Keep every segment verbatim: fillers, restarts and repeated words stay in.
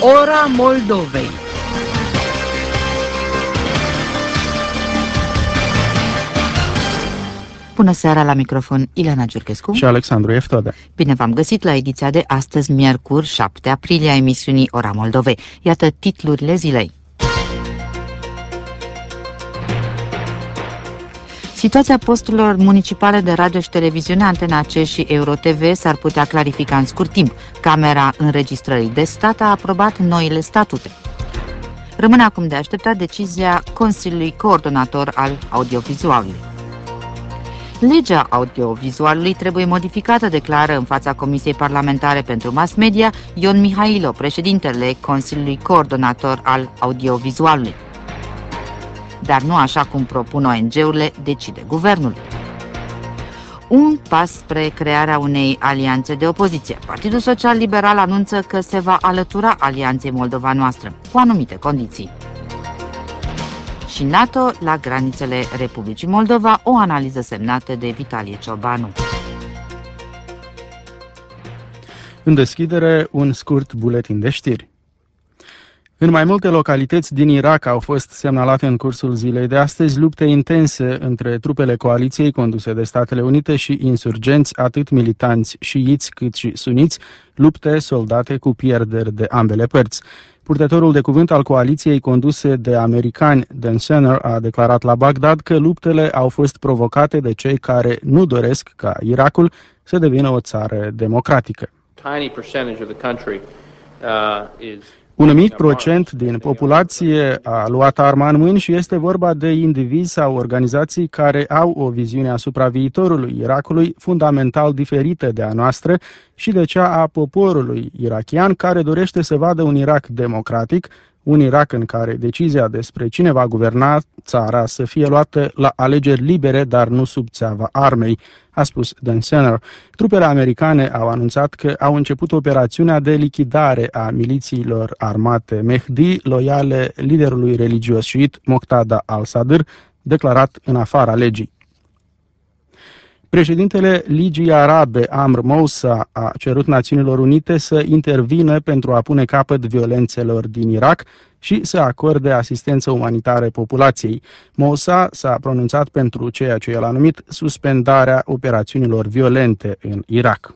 Ora Moldovei. Bună seara, la microfon Ileana Giurchescu și Alexandru Eftode. Bine v-am găsit la ediția de astăzi, miercuri, șapte aprilie, a emisiunii Ora Moldovei. Iată titlurile zilei. Situația posturilor municipale de radio și televiziune, Antena C și EuroTV s-ar putea clarifica în scurt timp. Camera Înregistrării de Stat a aprobat noile statute. Rămâne acum de așteptat decizia Consiliului Coordonator al Audiovizualului. Legea audiovizualului trebuie modificată, declară în fața Comisiei Parlamentare pentru Mass Media Ion Mihailo, președintele Consiliului Coordonator al Audiovizualului. Dar nu așa cum propun O N G-urile, decide guvernul. Un pas spre crearea unei alianțe de opoziție. Partidul Social Liberal anunță că se va alătura Alianței Moldova Noastră, cu anumite condiții. Și NATO la granițele Republicii Moldova, o analiză semnată de Vitalie Ciobanu. În deschidere, un scurt buletin de știri. În mai multe localități din Irak au fost semnalate în cursul zilei de astăzi lupte intense între trupele coaliției conduse de Statele Unite și insurgenți, atât militanți șiiți cât și suniți, lupte soldate cu pierderi de ambele părți. Purtătorul de cuvânt al coaliției conduse de americani, Dan Senner, a declarat la Bagdad că luptele au fost provocate de cei care nu doresc ca Irakul să devină o țară democratică. Un mic procent din populație a luat arma în mâini și este vorba de indivizi sau organizații care au o viziune asupra viitorului Irakului fundamental diferită de a noastră și de cea a poporului irakian, care dorește să vadă un Irak democratic, un Irak în care decizia despre cine va guverna țara să fie luată la alegeri libere, dar nu sub țeava armei, a spus Dan Senner. Trupele americane au anunțat că au început operațiunea de lichidare a milițiilor armate Mehdi, loiale liderului religios șiit Moqtada al-Sadr, declarat în afara legii. Președintele Ligii Arabe, Amr Moussa, a cerut Națiunilor Unite să intervină pentru a pune capăt violențelor din Irak și să acorde asistență umanitară populației. Moussa s-a pronunțat pentru ceea ce el a numit suspendarea operațiunilor violente în Irak.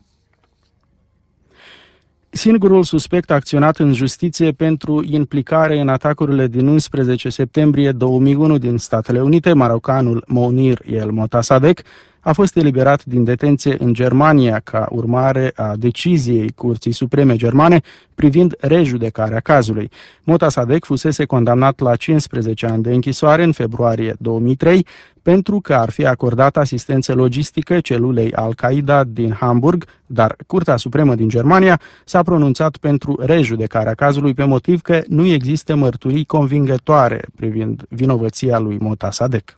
Singurul suspect acționat în justiție pentru implicare în atacurile din unsprezece septembrie două mii unu din Statele Unite, marocanul Mounir El Motassadegh, a fost eliberat din detenție în Germania ca urmare a deciziei Curții Supreme Germane privind rejudecarea cazului. Motassadegh fusese condamnat la cincisprezece ani de închisoare în februarie două mii trei pentru că ar fi acordat asistență logistică celulei Al-Qaeda din Hamburg, dar Curtea Supremă din Germania s-a pronunțat pentru rejudecarea cazului pe motiv că nu există mărturii convingătoare privind vinovăția lui Motassadegh.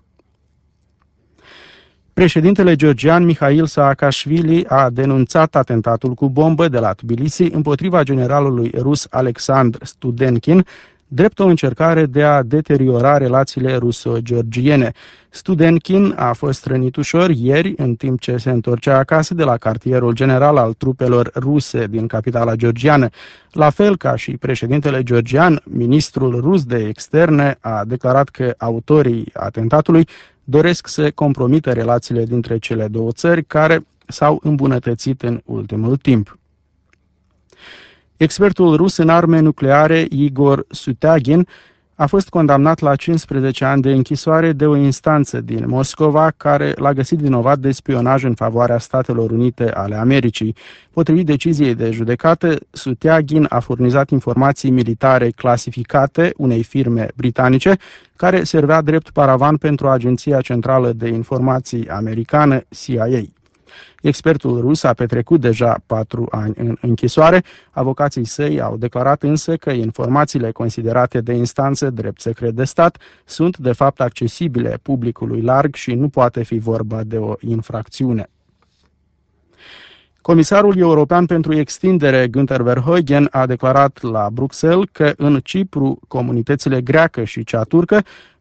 Președintele georgian Mikhail Saakashvili a denunțat atentatul cu bombă de la Tbilisi împotriva generalului rus Alexandr Studenkin, drept o încercare de a deteriora relațiile ruso-georgiene. Studenkin a fost rănit ușor ieri, în timp ce se întorcea acasă de la cartierul general al trupelor ruse din capitala georgiană. La fel ca și președintele georgian, ministrul rus de externe a declarat că autorii atentatului doresc să compromită relațiile dintre cele două țări, care s-au îmbunătățit în ultimul timp. Expertul rus în arme nucleare Igor Sutyagin a fost condamnat la cincisprezece ani de închisoare de o instanță din Moscova care l-a găsit vinovat de spionaj în favoarea Statelor Unite ale Americii. Potrivit deciziei de judecată, Sutyagin a furnizat informații militare clasificate unei firme britanice care servea drept paravan pentru Agenția Centrală de Informații Americană, C I A. Expertul rus a petrecut deja patru ani în închisoare. Avocații săi au declarat însă că informațiile considerate de instanță drept secret de stat sunt de fapt accesibile publicului larg și nu poate fi vorba de o infracțiune. Comisarul european pentru extindere, Günther Verheugen, a declarat la Bruxelles că în Cipru comunitățile greacă și cea turcă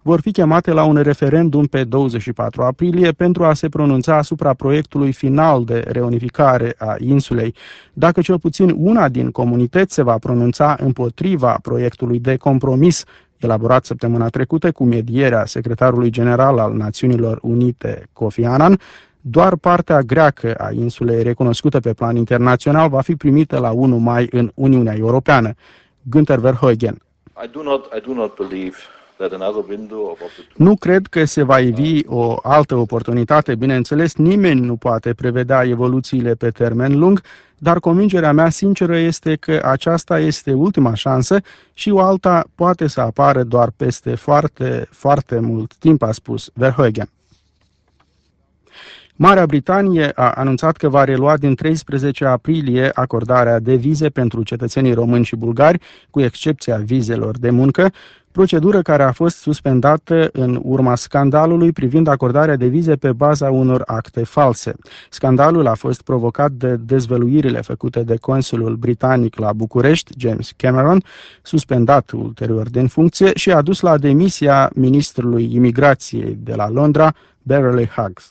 vor fi chemate la un referendum pe douăzeci și patru aprilie pentru a se pronunța asupra proiectului final de reunificare a insulei. Dacă cel puțin una din comunități se va pronunța împotriva proiectului de compromis elaborat săptămâna trecută cu medierea secretarului general al Națiunilor Unite, Kofi Annan, doar partea greacă a insulei recunoscută pe plan internațional va fi primită la unu mai în Uniunea Europeană. Günther Verheugen. I do not, I do not believe that another window of opportunity... Nu cred că se va ivi o altă oportunitate. Bineînțeles, nimeni nu poate prevedea evoluțiile pe termen lung, dar convingerea mea sinceră este că aceasta este ultima șansă și o alta poate să apară doar peste foarte, foarte mult timp, a spus Verheugen. Marea Britanie a anunțat că va relua din treisprezece aprilie acordarea de vize pentru cetățenii români și bulgari, cu excepția vizelor de muncă, procedură care a fost suspendată în urma scandalului privind acordarea de vize pe baza unor acte false. Scandalul a fost provocat de dezvăluirile făcute de consulul britanic la București, James Cameron, suspendat ulterior din funcție, și a dus la demisia ministrului imigrației de la Londra, Beverly Hughes.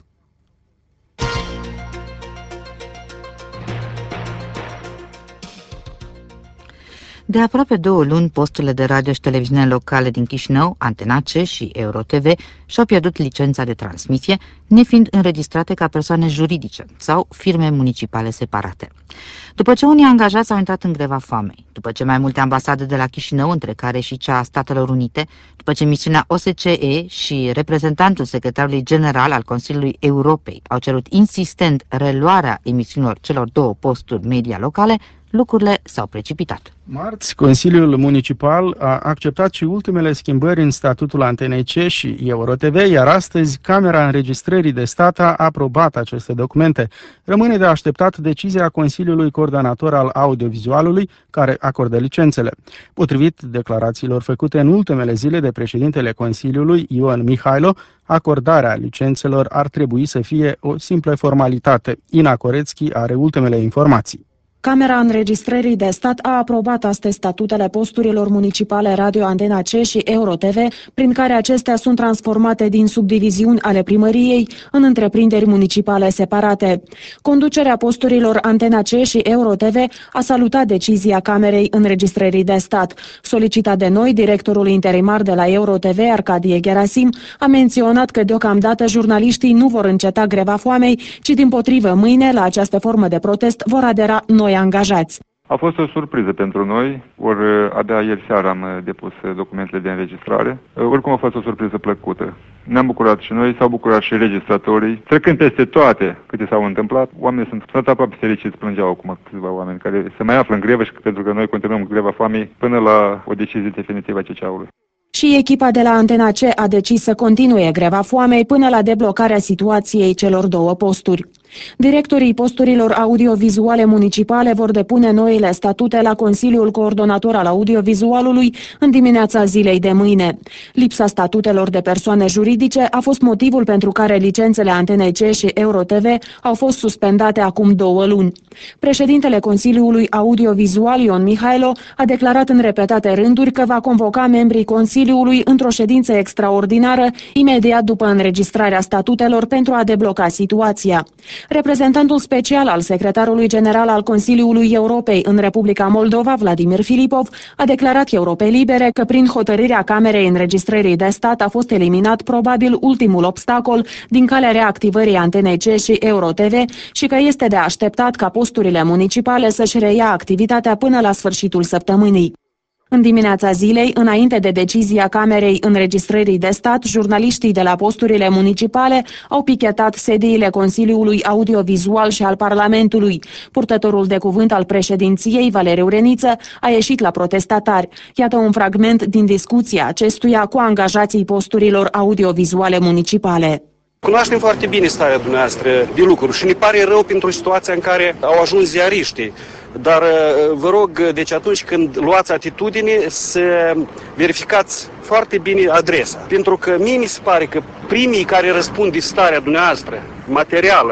De aproape două luni, posturile de radio și televiziune locale din Chișinău, Antena C și EuroTV, și-au pierdut licența de transmisie, nefiind înregistrate ca persoane juridice sau firme municipale separate. După ce unii angajați au intrat în greva foamei, după ce mai multe ambasade de la Chișinău, între care și cea a Statelor Unite, după ce misiunea O S C E și reprezentantul secretarului general al Consiliului Europei au cerut insistent reluarea emisiunilor celor două posturi media locale, lucrurile s-au precipitat. Marți, Consiliul Municipal a acceptat și ultimele schimbări în statutul Antenei C și EuroTV, iar astăzi Camera Înregistrării de Stat a aprobat aceste documente. Rămâne de așteptat decizia Consiliului Coordonator al Audiovizualului, care acordă licențele. Potrivit declarațiilor făcute în ultimele zile de președintele Consiliului, Ion Mihailo, acordarea licențelor ar trebui să fie o simplă formalitate. Ina Corețchi are ultimele informații. Camera Înregistrării de Stat a aprobat astăzi statutele posturilor municipale Radio Antena C și EuroTV, prin care acestea sunt transformate din subdiviziuni ale primăriei în întreprinderi municipale separate. Conducerea posturilor Antena C și EuroTV a salutat decizia Camerei Înregistrării de Stat. Solicitat de noi, directorul interimar de la EuroTV, Arcadie Gerasim, a menționat că deocamdată jurnaliștii nu vor înceta greva foamei, ci dimpotrivă mâine, la această formă de protest, vor adera noi angajați. A fost o surpriză pentru noi, ori abia ieri seara am depus documentele de înregistrare. Oricum a fost o surpriză plăcută. Ne-am bucurat și noi, s-au bucurat și registratorii. Trecând peste toate câte s-au întâmplat, oamenii sunt, sunt aproape fericiți, plângeau acum câțiva oameni care se mai află în grevă și pentru că noi continuăm greva foamei până la o decizie definitivă a C C A-ului. Și echipa de la Antena C a decis să continue greva foamei până la deblocarea situației celor două posturi. Directorii posturilor audiovizuale municipale vor depune noile statute la Consiliul Coordonator al Audiovizualului în dimineața zilei de mâine. Lipsa statutelor de persoane juridice a fost motivul pentru care licențele Antenei C și EuroTV au fost suspendate acum două luni. Președintele Consiliului Audiovizual, Ion Mihailo, a declarat în repetate rânduri că va convoca membrii Consiliului într-o ședință extraordinară imediat după înregistrarea statutelor pentru a debloca situația. Reprezentantul special al secretarului general al Consiliului Europei în Republica Moldova, Vladimir Filipov, a declarat Europei Libere că prin hotărârea Camerei Înregistrării de Stat a fost eliminat probabil ultimul obstacol din calea reactivării Antenei C și EuroTV și că este de așteptat ca posturile municipale să-și reia activitatea până la sfârșitul săptămânii. În dimineața zilei, înainte de decizia Camerei Înregistrării de Stat, jurnaliștii de la posturile municipale au pichetat sediile Consiliului Audiovizual și al Parlamentului. Purtătorul de cuvânt al președinției, Valeriu Reniță, a ieșit la protestatari. Iată un fragment din discuția acestuia cu angajații posturilor audiovizuale municipale. Cunoaștem foarte bine starea dumneavoastră de lucruri și ne pare rău pentru situația în care au ajuns ziariștii. Dar vă rog, deci atunci când luați atitudine, să verificați foarte bine adresa. Pentru că mie mi se pare că primii care răspund de starea dumneavoastră materială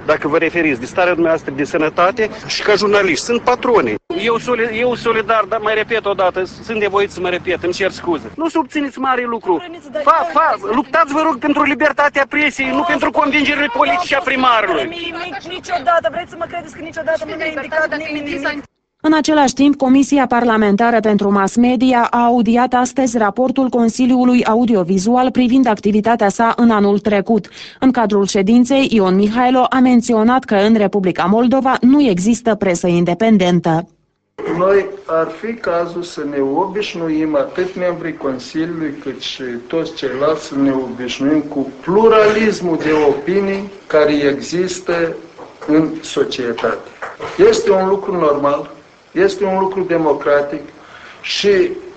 dacă vă referiți de starea dumneavoastră de sănătate și ca jurnaliști. Sunt patroni. Eu, soli, eu solidar, dar mai repet o dată, sunt nevoit să mă repet, îmi cer scuze. Nu să obțineți mare lucru. Fa, fa, luptați, vă rog, pentru libertatea presiei, nu pentru convingerile politice a primarului. Niciodată, vreți să mă credeți că niciodată nu mi-a indicat nimeni nimic. În același timp, Comisia Parlamentară pentru Mass Media a audiat astăzi raportul Consiliului Audiovizual privind activitatea sa în anul trecut. În cadrul ședinței, Ion Mihailo a menționat că în Republica Moldova nu există presă independentă. Noi ar fi cazul să ne obișnuim, atât membrii Consiliului cât și toți ceilalți, să ne obișnuim cu pluralismul de opinii care există în societate. Este un lucru normal, este un lucru democratic și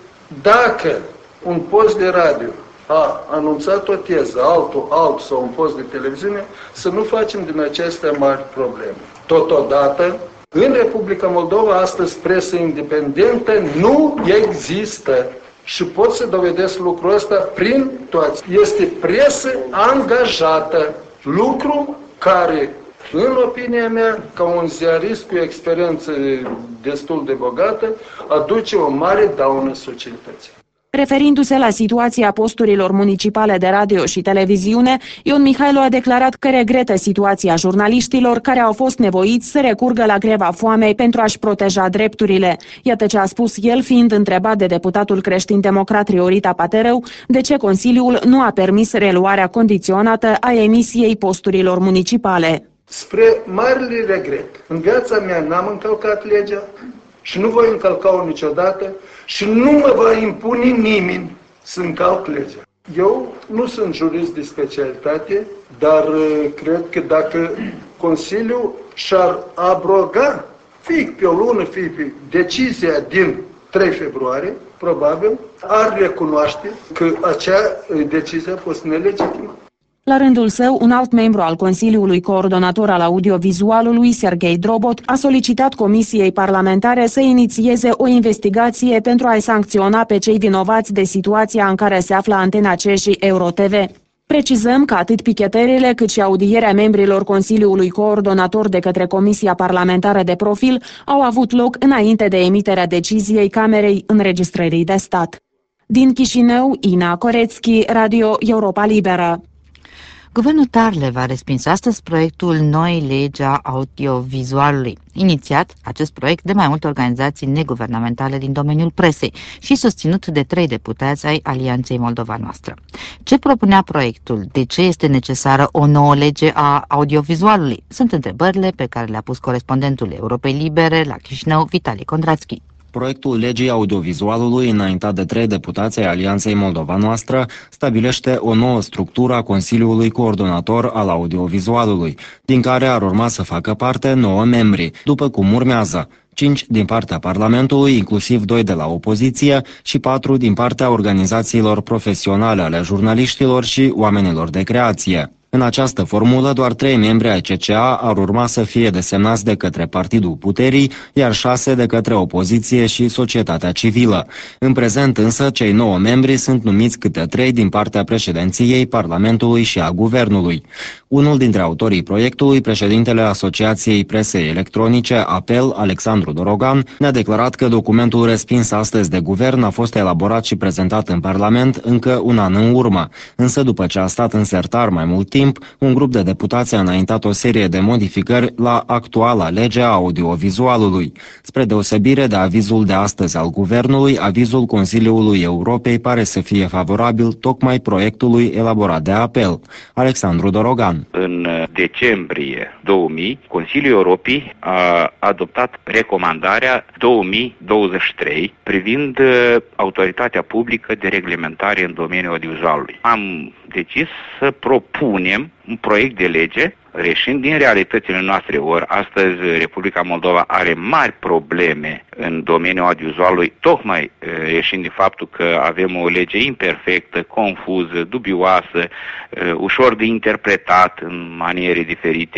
dacă un post de radio a anunțat o teză, altul, altul sau un post de televiziune, să nu facem din acestea mari probleme. Totodată, în Republica Moldova, astăzi, presă independentă nu există și pot să dovedesc lucrul ăsta prin toți. Este presă angajată, lucru care, în opinia mea, ca un ziarist cu experiență destul de bogată, aduce o mare daună societății. Referindu-se la situația posturilor municipale de radio și televiziune, Ion Mihailo a declarat că regretă situația jurnaliștilor care au fost nevoiți să recurgă la greva foamei pentru a-și proteja drepturile. Iată ce a spus el, fiind întrebat de deputatul creștin-democrat Riorita Paterău de ce Consiliul nu a permis reluarea condiționată a emisiei posturilor municipale. Spre marele regret, în viața mea n-am încălcat legea și nu voi încălca-o niciodată și nu mă va impune nimeni să încalc legea. Eu nu sunt jurist de specialitate, dar cred că dacă Consiliul și-ar abroga, fie pe o lună, fie pe decizia din trei februarie, probabil, ar recunoaște că acea decizie a fost nelegitimă. La rândul său, un alt membru al Consiliului Coordonator al Audiovizualului, Serghei Drobot, a solicitat Comisiei Parlamentare să inițieze o investigație pentru a-i sancționa pe cei vinovați de situația în care se află Antena C și EuroTV. Precizăm că atât pichetările cât și audierea membrilor Consiliului Coordonator de către Comisia Parlamentară de Profil au avut loc înainte de emiterea deciziei Camerei Înregistrării de Stat. Din Chișinău, Ina Corețchi, Radio Europa Liberă. Guvernul Tarlev a respins astăzi proiectul Noi Legea Audiovizualului, inițiat acest proiect de mai multe organizații neguvernamentale din domeniul presei și susținut de trei deputați ai Alianței Moldova Noastră. Ce propunea proiectul? De ce este necesară o nouă lege a audiovizualului? Sunt întrebările pe care le-a pus corespondentul Europei Libere la Chișinău, Vitali Kondrațchi. Proiectul legii audiovizualului, înaintat de trei deputați ai Alianței Moldova Noastră, stabilește o nouă structură a Consiliului Coordonator al Audiovizualului, din care ar urma să facă parte nouă membri, după cum urmează: cinci din partea Parlamentului, inclusiv doi de la opoziție, și patru din partea organizațiilor profesionale ale jurnaliștilor și oamenilor de creație. În această formulă, doar trei membri ai C C A ar urma să fie desemnați de către Partidul Puterii, iar șase de către opoziție și societatea civilă. În prezent însă, cei nouă membri sunt numiți câte trei din partea președinției, Parlamentului și a Guvernului. Unul dintre autorii proiectului, președintele Asociației Presei Electronice, Apel, Alexandru Dorogan, ne-a declarat că documentul respins astăzi de guvern a fost elaborat și prezentat în Parlament încă un an în urmă. Însă, după ce a stat în sertar mai mult timp, un grup de deputați a înaintat o serie de modificări la actuala lege a audiovizualului. Spre deosebire de avizul de astăzi al guvernului, avizul Consiliului Europei pare să fie favorabil tocmai proiectului elaborat de Apel. Alexandru Dorogan. În decembrie două mii, Consiliul Europei a adoptat recomandarea două mii douăzeci și trei privind autoritatea publică de reglementare în domeniul audiovizualului. Am decis să propunem un proiect de lege reșind din realitățile noastre. Ori astăzi Republica Moldova are mari probleme în domeniul audiovizualului, tocmai reșind din faptul că avem o lege imperfectă, confuză, dubioasă, ușor de interpretat în maniere diferite.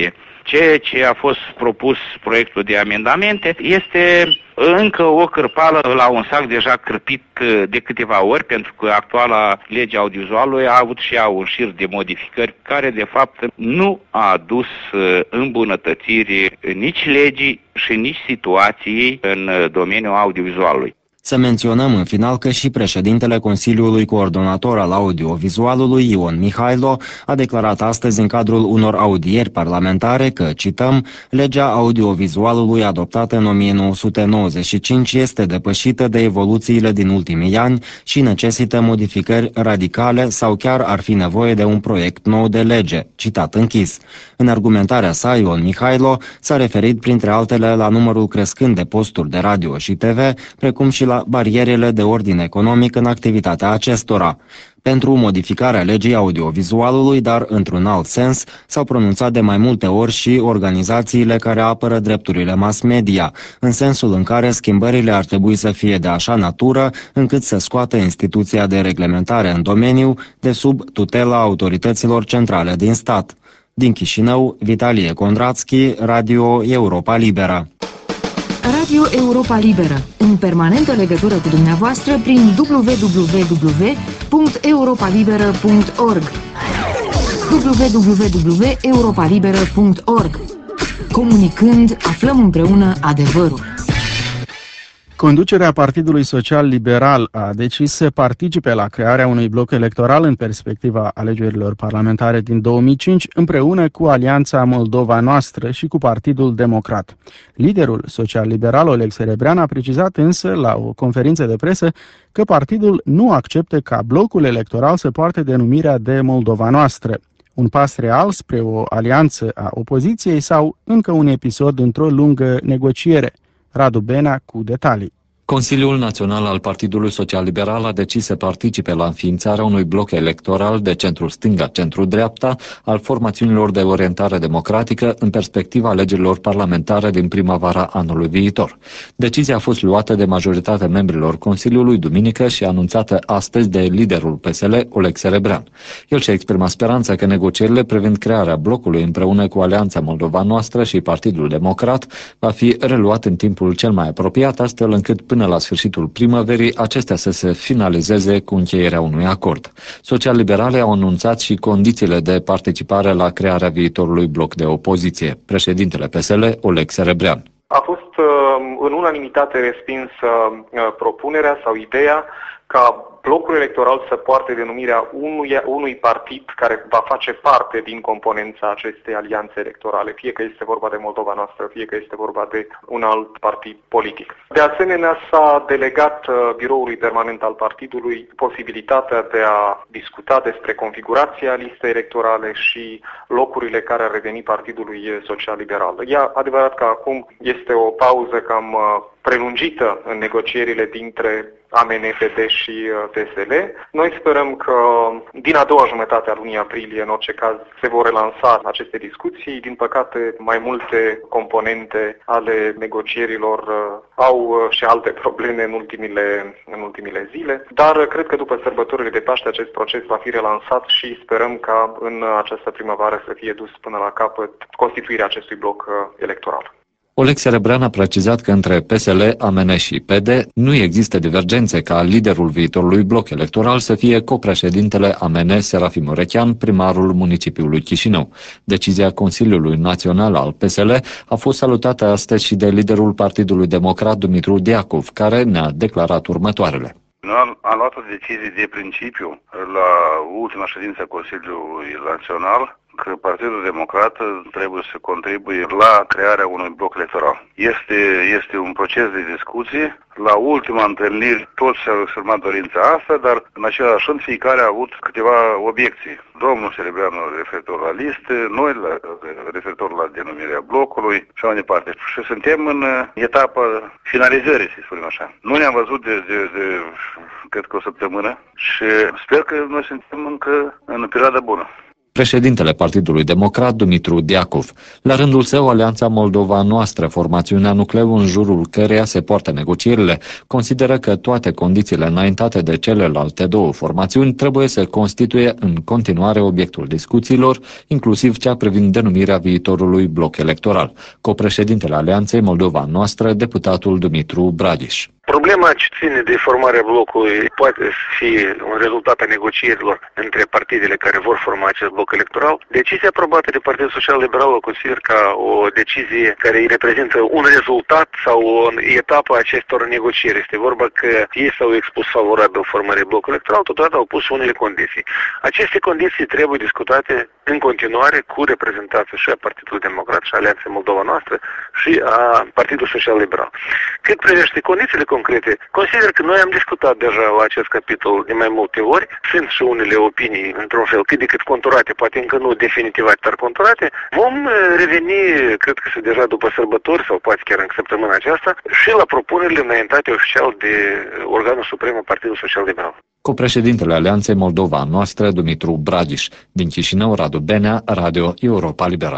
Ceea ce a fost propus proiectul de amendamente este încă o cârpală la un sac deja cârpit de câteva ori, pentru că actuala lege audiovizualului a avut și ea un șir de modificări care de fapt nu a adus îmbunătățiri nici legii și nici situației în domeniul audiovizualului. Să menționăm în final că și președintele Consiliului Coordonator al Audiovizualului, Ion Mihailo, a declarat astăzi în cadrul unor audieri parlamentare că, cităm, legea audiovizualului adoptată în o mie nouă sute nouăzeci și cinci este depășită de evoluțiile din ultimii ani și necesită modificări radicale sau chiar ar fi nevoie de un proiect nou de lege, citat închis. În argumentarea sa, Ion Mihailo s-a referit printre altele la numărul crescând de posturi de radio și T V, precum și la barierele de ordin economic în activitatea acestora. Pentru modificarea legii audiovizualului, dar într-un alt sens, s-au pronunțat de mai multe ori și organizațiile care apără drepturile mass media, în sensul în care schimbările ar trebui să fie de așa natură încât să scoată instituția de reglementare în domeniu de sub tutela autorităților centrale din stat. Din Chișinău, Vitalie Condrațchi, Radio Europa Liberă. Radio Europa Liberă, în permanentă legătură cu dumneavoastră prin w w w punct europa liberă punct org w w w punct europa liberă punct org. Comunicând, aflăm împreună adevărul. Conducerea Partidului Social Liberal a decis să participe la crearea unui bloc electoral în perspectiva alegerilor parlamentare din două mii cinci, împreună cu Alianța Moldova Noastră și cu Partidul Democrat. Liderul social-liberal Oleg Serebrean a precizat însă la o conferință de presă că partidul nu acceptă ca blocul electoral să poarte denumirea de Moldova Noastră. Un pas real spre o alianță a opoziției sau încă un episod într-o lungă negociere? Radu Benea cu detalii. Consiliul Național al Partidului Social Liberal a decis să participe la înființarea unui bloc electoral de centru-stânga-centru-dreapta al formațiunilor de orientare democratică în perspectiva alegerilor parlamentare din primăvara anului viitor. Decizia a fost luată de majoritatea membrilor Consiliului duminică și anunțată astăzi de liderul P S L, Oleg Serebrean. El și-a exprimat speranța că negocierile privind crearea blocului împreună cu Alianța Moldova Noastră și Partidul Democrat va fi reluat în timpul cel mai apropiat, astfel încât până la sfârșitul primăverii acestea să se finalizeze cu încheierea unui acord. Social-liberale au anunțat și condițiile de participare la crearea viitorului bloc de opoziție. Președintele P S L, Oleg Serebrean. A fost în unanimitate respinsă propunerea sau ideea ca blocul electoral să poarte denumirea unui, unui partid care va face parte din componența acestei alianțe electorale, fie că este vorba de Moldova Noastră, fie că este vorba de un alt partid politic. De asemenea, s-a delegat biroului permanent al partidului posibilitatea de a discuta despre configurația listei electorale și locurile care ar reveni Partidului Social Liberal. E adevărat că acum este o pauză cam prelungită în negocierile dintre A M N, P D și P S L. Noi sperăm că din a doua jumătate a lunii aprilie, în orice caz, se vor relansa aceste discuții. Din păcate, mai multe componente ale negocierilor au și alte probleme în ultimile, în ultimile zile, dar cred că după sărbătorile de Paște acest proces va fi relansat și sperăm ca în această primăvară să fie dus până la capăt constituirea acestui bloc electoral. Oleg Serebrean a precizat că între P S L, A M N și P D nu există divergențe ca liderul viitorului bloc electoral să fie copreședintele A M N Serafim Urechean, primarul municipiului Chișinău. Decizia Consiliului Național al P S L a fost salutată astăzi și de liderul Partidului Democrat Dumitru Diacov, care ne-a declarat următoarele. Noi am, am luat o decizie de principiu la ultima ședință a Consiliului Național că Partidul Democrat trebuie să contribuie la crearea unui bloc electoral. Este, este un proces de discuție. La ultima întâlnire toți și-au exprimat dorința asta, dar în același timp fiecare a avut câteva obiecții. Domnul Serebreanu referitor la liste, noi la, referitor la denumirea blocului și mai departe. Și suntem în etapa finalizării, să spunem așa. Nu ne-am văzut de, de, de cred că o săptămână și sper că noi suntem încă în perioada bună. președintele Partidului Democrat, Dumitru Diacov. La rândul său, Alianța Moldova Noastră, formațiunea nucleu în jurul căreia se poartă negocierile, consideră că toate condițiile înaintate de celelalte două formațiuni trebuie să constituie în continuare obiectul discuțiilor, inclusiv cea privind denumirea viitorului bloc electoral. Copreședintele Alianței Moldova Noastră, deputatul Dumitru Bradiș. Problema ce ține de formarea blocului poate fi un rezultat a negocierilor între partidele care vor forma acest bloc electoral. Decizia aprobată de Partidul Social Liberal o consider ca o decizie care îi reprezintă un rezultat sau o etapă a acestor negocieri. Este vorba că ei s-au expus favorabil formării blocului electoral, totodată au pus unele condiții. Aceste condiții trebuie discutate în continuare cu reprezentanții și a Partidului Democrat și a Alianței Moldova Noastră și a Partidului Social Liberal. Cât privește condițiile concrete, consider că noi am discutat deja la acest capitol de mai multe ori, sunt și unele opinii, într-un fel, cât de cât conturate, poate încă nu definitivate, dar conturate. Vom reveni, cred că deja după sărbători sau poate chiar în săptămâna aceasta, și la propunerile înaintate oficial de organul suprem al Partidului Social Liberal. Copreședintele Alianței Moldova Noastră, Dumitru Bradiș. Din Chișinău, Radu Benea, Radio Europa Liberă.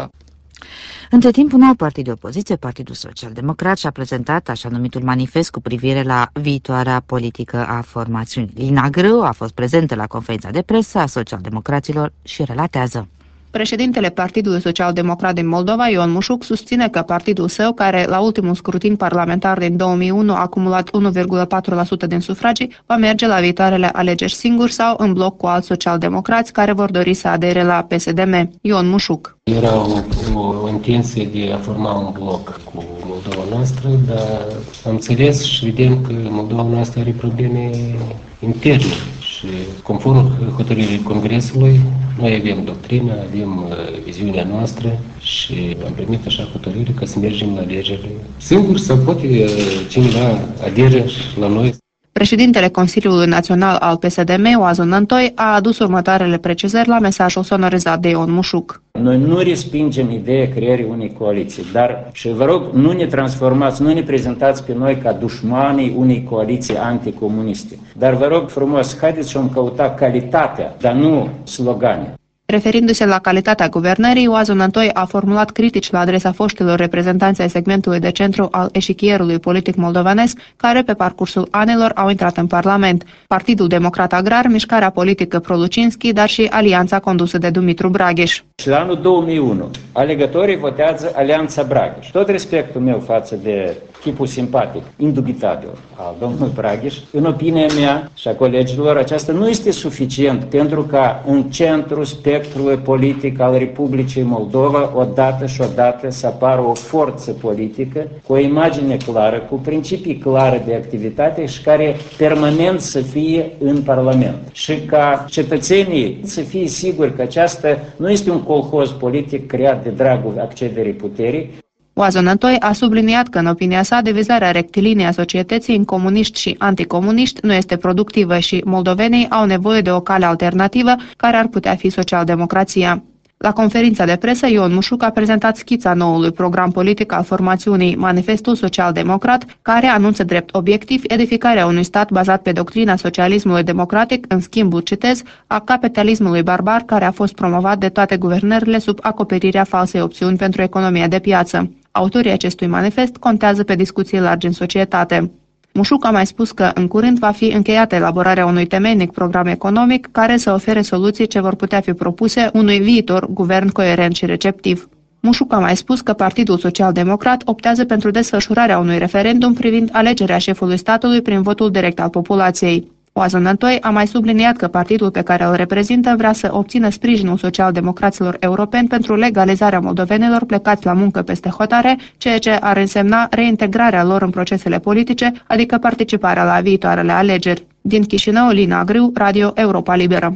Între timp, un nou partid de opoziție, Partidul Social Democrat, și-a prezentat așa numitul manifest cu privire la viitoarea politică a formațiunii. Lina Grâu a fost prezentă la conferința de presă a socialdemocraților și relatează. Președintele Partidului Social-Democrat din Moldova, Ion Mușuc, susține că partidul său, care la ultimul scrutin parlamentar din două mii unu a acumulat unu virgulă patru la sută din sufragii, va merge la viitoarele alegeri singur sau în bloc cu alți socialdemocrați care vor dori să adere la P S D M. Ion Mușuc. Era o, o, o intenție de a forma un bloc cu Moldova Noastră, dar am înțeles și vedem că Moldova Noastră are probleme interne. Și conform hotărârii Congresului, noi avem doctrina, avem uh, viziunea noastră și am primit așa hotărâre ca să mergem la alegeri singur sau poate uh, cineva aderă la noi. Președintele Consiliului Național al P S D M, Oazon Năntoi, a adus următoarele precizări la mesajul sonorizat de Ion Mușuc. Noi nu respingem ideea creării unei coaliții, dar, și vă rog, nu ne transformați, nu ne prezentați pe noi ca dușmanii unei coaliții anticomuniste. Dar vă rog frumos, haideți să-mi căuta calitatea, dar nu slogane. Referindu-se la calitatea guvernării, Oazon Năntoi a formulat critici la adresa foștilor reprezentanți ai segmentului de centru al eșichierului politic moldovenesc, care pe parcursul anilor au intrat în Parlament. Partidul Democrat Agrar, Mișcarea Politică Prolucinski, dar și alianța condusă de Dumitru Braghiș. Și la anul două mii unu, alegătorii votează Alianța Braghiș. Tot respectul meu față de chipul simpatic, indubitabil, al domnului Braghiș, în opinia mea și a colegilor, aceasta nu este suficient pentru ca în centru spectrului politic al Republicii Moldova odată și odată să apară o forță politică cu o imagine clară, cu principii clare de activitate și care permanent să fie în Parlament. Și ca cetățenii să fie siguri că aceasta nu este un colhoz politic creat de dragul accederii puterii. Oazon Năntoi a subliniat că, în opinia sa, divizarea rectilinie a societății în comuniști și anticomuniști nu este productivă și moldovenii au nevoie de o cale alternativă care ar putea fi socialdemocrația. La conferința de presă, Ion Mușuc a prezentat schița noului program politic al formațiunii Manifestul Social-Democrat, care anunță drept obiectiv edificarea unui stat bazat pe doctrina socialismului democratic, în schimbul, citez, a capitalismului barbar care a fost promovat de toate guvernările sub acoperirea falsei opțiuni pentru economia de piață. Autorii acestui manifest contează pe discuții largi în societate. Mușuc a mai spus că în curând va fi încheiată elaborarea unui temeinic program economic care să ofere soluții ce vor putea fi propuse unui viitor guvern coerent și receptiv. Mușuc a mai spus că Partidul Social-Democrat optează pentru desfășurarea unui referendum privind alegerea șefului statului prin votul direct al populației. Oazon Năntoi a mai subliniat că partidul pe care îl reprezintă vrea să obțină sprijinul social-democraților europeni pentru legalizarea moldovenilor plecați la muncă peste hotare, ceea ce ar însemna reintegrarea lor în procesele politice, adică participarea la viitoarele alegeri. Din Chișinău, Lina Grâu, Radio Europa Liberă.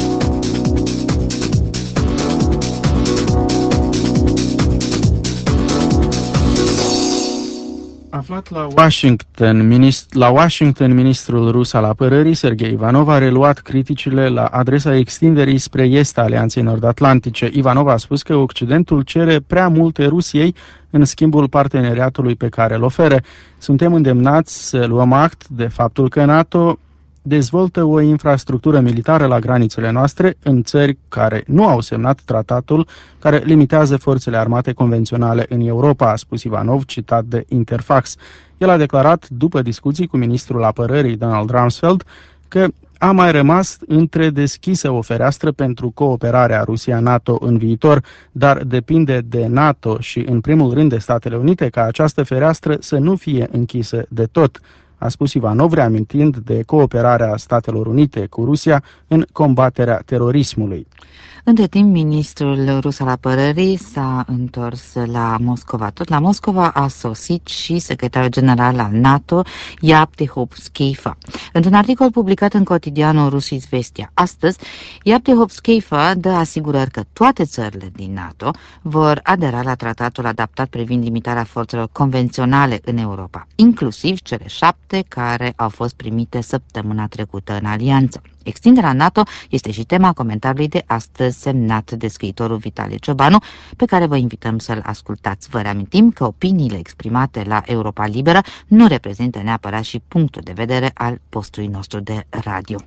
Aflat la Washington, minist- la Washington, ministrul rus al apărării, Sergei Ivanov, a reluat criticile la adresa extinderii spre est a Alianței Nord-Atlantice. Ivanov a spus că Occidentul cere prea multe Rusiei în schimbul parteneriatului pe care îl oferă. Suntem îndemnați să luăm act de faptul că NATO dezvoltă o infrastructură militară la granițele noastre în țări care nu au semnat tratatul care limitează forțele armate convenționale în Europa, a spus Ivanov, citat de Interfax. El a declarat, după discuții cu ministrul apărării Donald Rumsfeld, că a mai rămas între deschisă o fereastră pentru cooperarea Rusia-NATO în viitor, dar depinde de NATO și, în primul rând, de Statele Unite ca această fereastră să nu fie închisă de tot, a spus Ivanov, reamintind de cooperarea Statelor Unite cu Rusia în combaterea terorismului. Între timp, ministrul rus al apărării s-a întors la Moscova. Tot la Moscova a sosit și secretarul general al NATO, Yaptihop-Skeifa. Într-un articol publicat în cotidianul rus Izvestia astăzi, Yaptihop-Skeifa dă asigurări că toate țările din NATO vor adera la tratatul adaptat privind limitarea forțelor convenționale în Europa, inclusiv cele șapte care au fost primite săptămâna trecută în alianță. Extinderea NATO este și tema comentariului de astăzi semnat de scriitorul Vitalie Ciobanu, pe care vă invităm să-l ascultați. Vă reamintim că opiniile exprimate la Europa Liberă nu reprezintă neapărat și punctul de vedere al postului nostru de radio.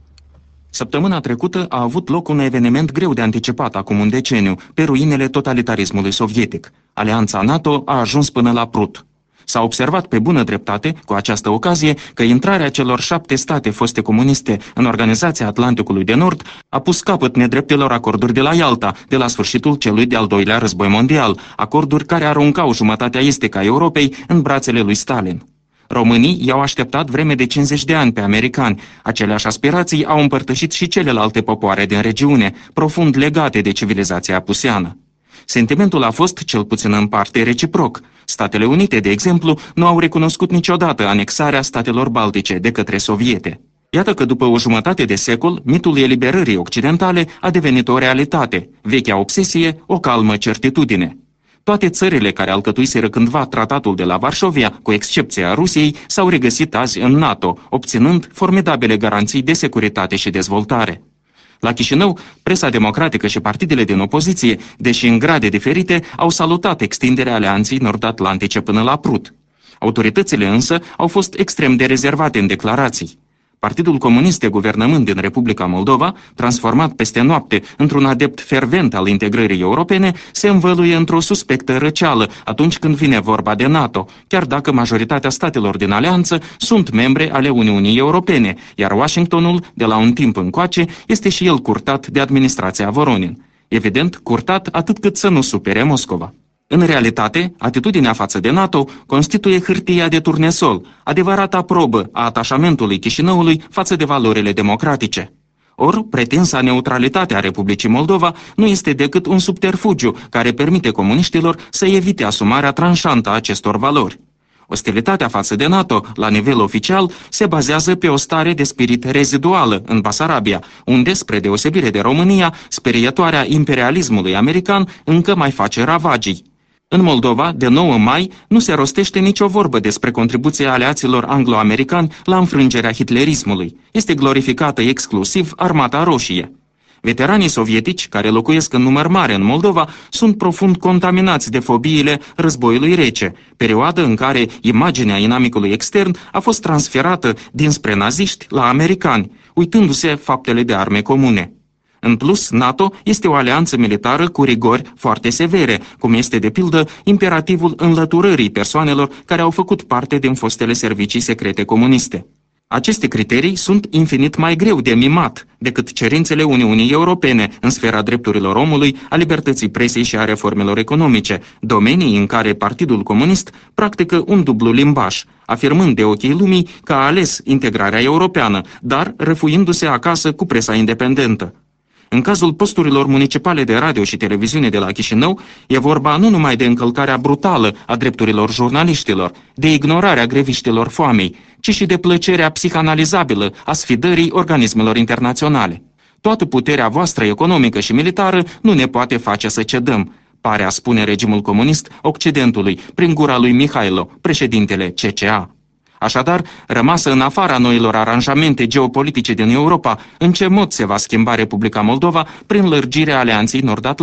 Săptămâna trecută a avut loc un eveniment greu de anticipat acum un deceniu, pe ruinele totalitarismului sovietic. Alianța NATO a ajuns până la Prut. S-a observat pe bună dreptate, cu această ocazie, că intrarea celor șapte state foste comuniste în Organizația Atlanticului de Nord a pus capăt nedreptelor acorduri de la Ialta, de la sfârșitul celui de-al doilea război mondial, acorduri care aruncau jumătatea estică a Europei în brațele lui Stalin. Românii i-au așteptat vreme de cincizeci de ani pe americani. Aceleași aspirații au împărtășit și celelalte popoare din regiune, profund legate de civilizația apuseană. Sentimentul a fost, cel puțin în parte, reciproc. Statele Unite, de exemplu, nu au recunoscut niciodată anexarea statelor baltice de către soviete. Iată că după o jumătate de secol, mitul eliberării occidentale a devenit o realitate, vechea obsesie, o calmă certitudine. Toate țările care alcătuiseră cândva tratatul de la Varșovia, cu excepția Rusiei, s-au regăsit azi în NATO, obținând formidabile garanții de securitate și dezvoltare. La Chișinău, presa democratică și partidele din opoziție, deși în grade diferite, au salutat extinderea alianței nord-atlantice până la Prut. Autoritățile însă au fost extrem de rezervate în declarații. Partidul Comunist de Guvernământ din Republica Moldova, transformat peste noapte într-un adept fervent al integrării europene, se învăluie într-o suspectă răceală atunci când vine vorba de NATO, chiar dacă majoritatea statelor din alianță sunt membre ale Uniunii Europene, iar Washingtonul, de la un timp încoace, este și el curtat de administrația Voronin. Evident, curtat atât cât să nu supere Moscova. În realitate, atitudinea față de NATO constituie hârtia de turnesol, adevărata probă a atașamentului Chișinăului față de valorile democratice. Or, pretinsa neutralitate a Republicii Moldova nu este decât un subterfugiu care permite comuniștilor să evite asumarea tranșantă a acestor valori. Ostilitatea față de NATO, la nivel oficial, se bazează pe o stare de spirit reziduală în Basarabia, unde, spre deosebire de România, sperietoarea imperialismului american încă mai face ravagii. În Moldova, de nouă mai, nu se rostește nicio vorbă despre contribuția aliaților anglo-americani la înfrângerea hitlerismului. Este glorificată exclusiv Armata Roșie. Veteranii sovietici, care locuiesc în număr mare în Moldova, sunt profund contaminați de fobiile războiului rece, perioadă în care imaginea inamicului extern a fost transferată dinspre naziști la americani, uitându-se faptele de arme comune. În plus, NATO este o alianță militară cu rigori foarte severe, cum este de pildă imperativul înlăturării persoanelor care au făcut parte din fostele servicii secrete comuniste. Aceste criterii sunt infinit mai greu de mimat decât cerințele Uniunii Europene în sfera drepturilor omului, a libertății presei și a reformelor economice, domenii în care Partidul Comunist practică un dublu limbaj, afirmând de ochii lumii că a ales integrarea europeană, dar refuindu-se acasă cu presa independentă. În cazul posturilor municipale de radio și televiziune de la Chișinău, e vorba nu numai de încălcarea brutală a drepturilor jurnaliștilor, de ignorarea greviștilor foamei, ci și de plăcerea psihanalizabilă a sfidării organismelor internaționale. Toată puterea voastră economică și militară nu ne poate face să cedăm, pare a spune regimul comunist Occidentului prin gura lui Mihailo, președintele C C A. Așadar, rămasă în afara noilor aranjamente geopolitice din Europa, în ce mod se va schimba Republica Moldova prin lărgirea Alianței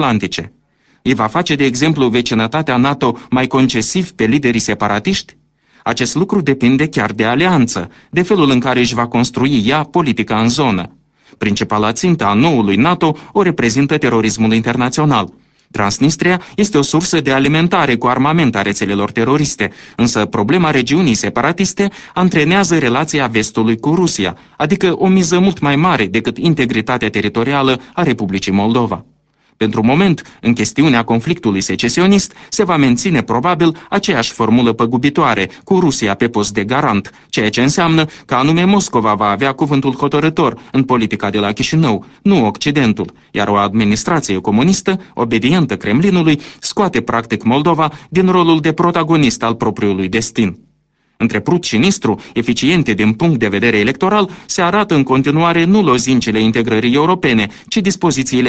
Nord-Atlantice? Îi va face, de exemplu, vecinătatea NATO mai concesiv pe liderii separatiști? Acest lucru depinde chiar de alianță, de felul în care își va construi ea politica în zonă. Principala țintă a noului NATO o reprezintă terorismul internațional. Transnistria este o sursă de alimentare cu armament a rețelelor teroriste, însă problema regiunii separatiste antrenează relația vestului cu Rusia, adică o miză mult mai mare decât integritatea teritorială a Republicii Moldova. Pentru moment, în chestiunea conflictului secesionist, se va menține probabil aceeași formulă păgubitoare, cu Rusia pe post de garant, ceea ce înseamnă că anume Moscova va avea cuvântul hotărător în politica de la Chișinău, nu Occidentul, iar o administrație comunistă, obedientă Kremlinului, scoate practic Moldova din rolul de protagonist al propriului destin. Între Prut și Nistru, eficiente din punct de vedere electoral, se arată în continuare nu lozincile integrării europene, ci dispozițiile